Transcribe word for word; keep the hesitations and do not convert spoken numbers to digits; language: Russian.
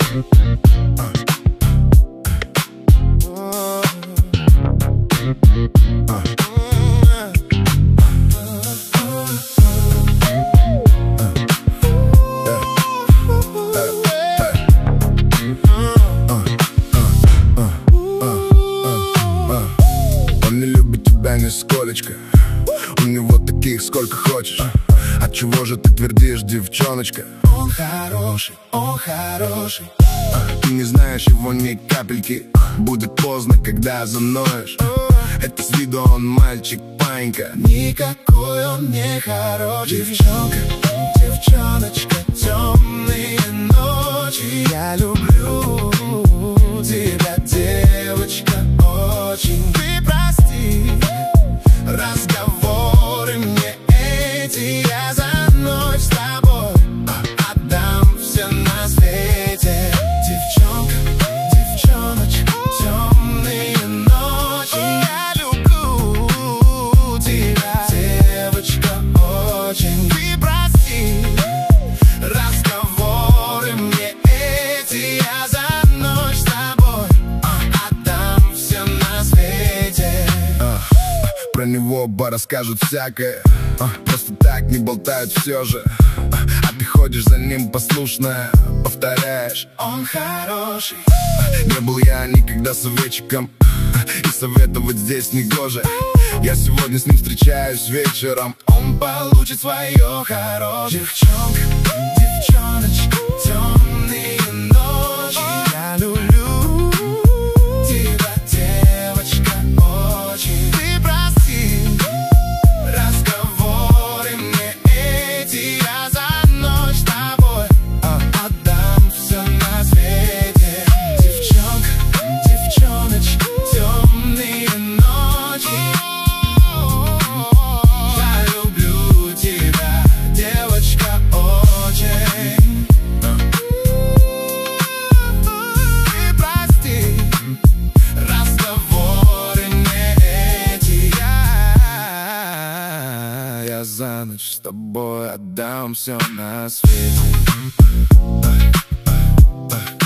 Нисколечко, у него таких сколько хочешь. Отчего же ты твердишь, девчоночка? Он хороший, он хороший. Ты не знаешь его ни капельки. Будет поздно, когда заноешь. Это с виду он мальчик, панька. Никакой он не хороший. Девчонка, девчоночка, темные ночи. Я люблю тебя, девочка, очень. Ты прости разговоры мне эти. Я за ночь с тобой отдам все на свете. Девчонка, девчоночка, темные ночи. Я люблю тебя, девочка, очень. Ты прости разговоры мне эти. Я за ночь с тобой отдам все на свете. Про него оба расскажут всякое, просто так не болтают все же. А ты ходишь за ним послушно, повторяешь: он хороший. Не был я никогда советчиком, и советовать здесь не гоже. Я сегодня с ним встречаюсь вечером. Он получит свое хорошее. Девчонка, девчоночка, темные ночи. Я люблю тебя, девочка, очень. Ты прости разговоры мне эти. Я за ночь с тобой отдам все на свете. Девчонка, девчоночка, темные ночи. Я люблю тебя, девочка, очень. Ты прости разговоры мне эти. Я, я за ночь с тобой отдам все на свете.